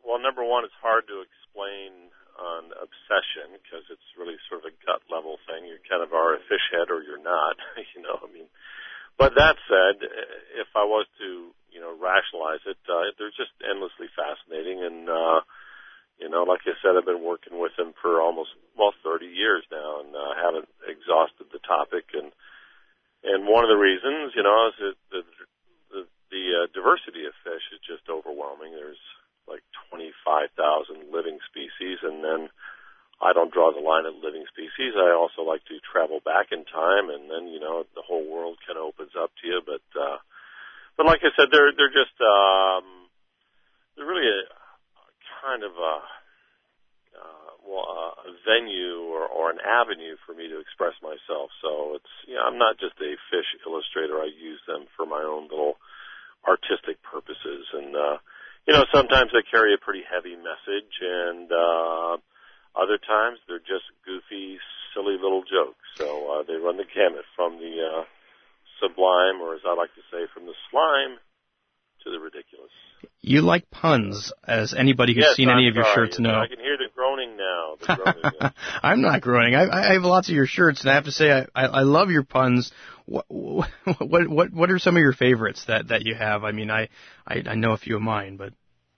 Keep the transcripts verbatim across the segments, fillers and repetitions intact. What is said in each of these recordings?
well, number one, it's hard to explain on obsession because it's really sort of a gut level thing. You kind of are a fish head or you're not, you know. I mean, but that said, if I was to, you know, rationalize it, uh, they're just endlessly fascinating. And, uh, you know, like I said, I've been working with them for almost, well, thirty years now, and uh, haven't exhausted the topic. And and one of the reasons, you know, is that the, the, the uh, diversity of fish is just overwhelming. There's like twenty-five thousand living species, and then I don't draw the line at living species. I also like to travel back in time, and then, you know, the whole world kind of opens up to you. But, uh, but like I said, they're, they're just, um, they're really a, a kind of a, uh, well, a, a venue or, or an avenue for me to express myself. So it's, you know, I'm not just a fish illustrator. I use them for my own little artistic purposes. And, uh, you know, sometimes they carry a pretty heavy message, and, uh, other times they're just goofy, silly little jokes. So uh, they run the gamut from the uh, sublime, or as I like to say, from the slime to the ridiculous. You like puns, as anybody who's yes, seen I'm any of your sorry. shirts know. I can hear the groaning now. The groaning, yes. I'm not groaning. I, I have lots of your shirts, and I have to say I, I, I love your puns. What, what what what are some of your favorites that, that you have? I mean, I, I, I know a few of mine, but...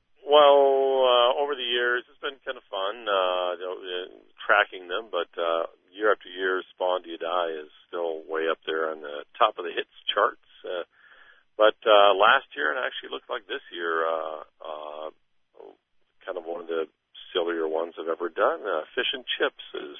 Well, uh, over the years, it's been kind of fun, uh, you know, uh, tracking them, but, uh, year after year, Spawn Do You Die is still way up there on the top of the hits charts. Uh, but, uh, last year, and actually looked like this year, uh, uh, kind of one of the sillier ones I've ever done, uh, Fish and Chips is,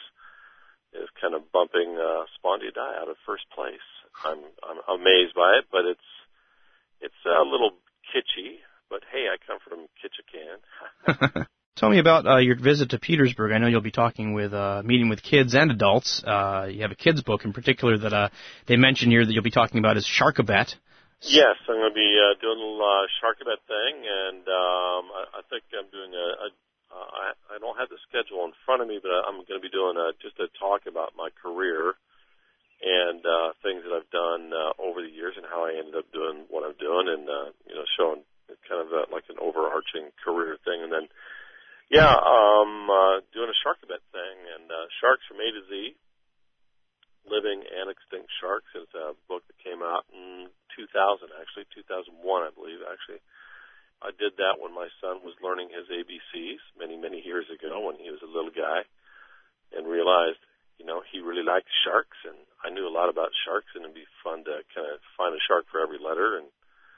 is kind of bumping, uh, Spawn Do You Die out of first place. I'm, I'm amazed by it, but it's, it's a little kitschy. But, hey, I come from Ketchikan. Tell me about uh, your visit to Petersburg. I know you'll be talking with, uh, meeting with kids and adults. Uh, you have a kids book in particular that uh, they mention here that you'll be talking about is Sharkabet. Yes, I'm going to be uh, doing a little uh, Sharkabet thing, and um, I, I think I'm doing a, a uh, I, I don't have the schedule in front of me, but I'm going to be doing a, just a talk about my career and uh, things that I've done uh, over the years and how I ended up doing what I'm doing, and, uh, you know, showing kind of a, like an overarching career thing. And then, yeah, um, uh, doing a Sharkabet thing, and uh, Sharks from A to Z, Living and Extinct Sharks. It's a book that came out in two thousand, actually, two thousand one, I believe, actually. I did that when my son was learning his A B Cs many, many years ago when he was a little guy, and realized, you know, he really liked sharks, and I knew a lot about sharks, and it'd be fun to kind of find a shark for every letter. And,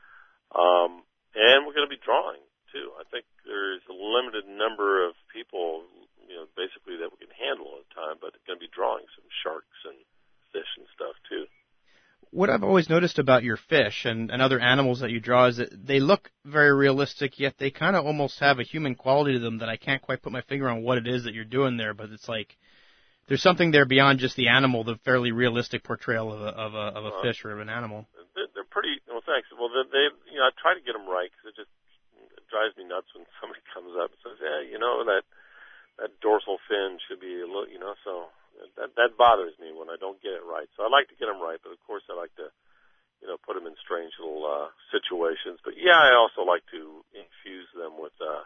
um, And we're going to be drawing, too. I think there's a limited number of people, you know, basically that we can handle at a time, but we're going to be drawing some sharks and fish and stuff, too. What I've always noticed about your fish and, and other animals that you draw is that they look very realistic, yet they kind of almost have a human quality to them that I can't quite put my finger on what it is that you're doing there, but it's like there's something there beyond just the animal, the fairly realistic portrayal of a, of a, of a uh, fish or of an animal. They're, they're pretty, well, thanks. Well, they, they, you know, I try to get them right because it just it drives me nuts when somebody comes up and says, yeah, you know, that that dorsal fin should be a little, you know, so that that bothers me when I don't get it right. So I like to get them right, but of course I like to, you know, put them in strange little uh, situations. But yeah, I also like to infuse them with, uh,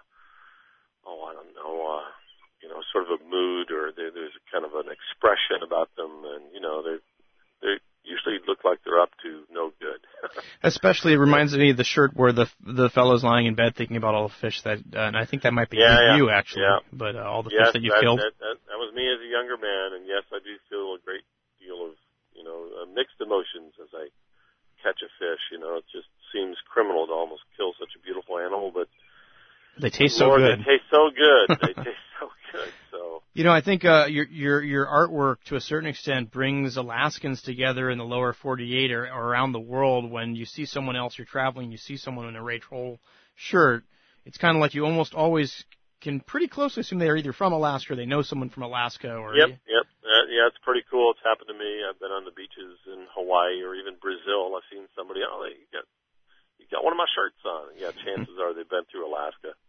oh, I don't know, uh, you know, sort of a mood, or there, there's kind of an expression about them, and you know, they they usually look like they're up to no good. Especially, it reminds me of the shirt where the the fellow's lying in bed thinking about all the fish that, uh, and I think that might be yeah, yeah, you actually, yeah. but uh, all the yes, fish that you that, killed. That, that, that was me as a younger man, and yes, I do feel a great deal of, you know, uh, mixed emotions as I catch a fish. You know, it just seems criminal to almost kill such a beautiful animal, but they taste Lord, so good. They taste so good. They taste so good. So you know, I think uh, your your your artwork to a certain extent brings Alaskans together in the lower forty-eight or, or around the world. When you see someone else, you're traveling, you see someone in a Ray Troll shirt. It's kind of like you almost always can pretty closely assume they're either from Alaska or they know someone from Alaska. Or yep, yep, uh, yeah, it's pretty cool. It's happened to me. I've been on the beaches in Hawaii or even Brazil. I've seen somebody, oh, they got you got one of my shirts on. Yeah, chances are they've been through Alaska.